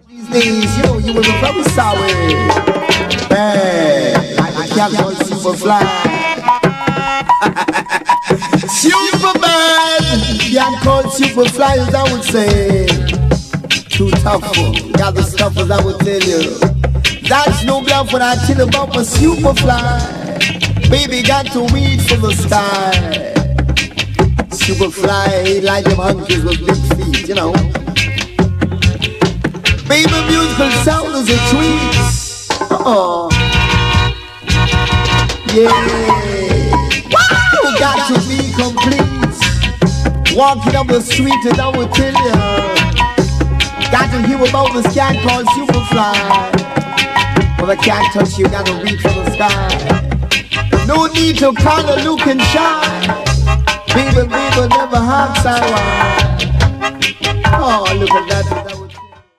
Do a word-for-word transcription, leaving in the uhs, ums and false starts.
These days, you know, you will be very sorry. Man, I can't call Superfly. Superman, can't call Superfly as I would say. Too tough for, got the stuff as I would tell you. That's no bluff when I tell about my Superfly. Baby got to reach for the sky. Superfly ain't like them hunkies with big feet, you know. Baby, musical sound is a treat. Uh-oh. Yeah. Wow, got to be complete. Walking up the street and I will tell you. Got to hear about this cat called Superfly. Well, I can't touch you, gotta reach for the sky. No need to kinda look and shine. Baby, baby, never have someone. Oh, look at that.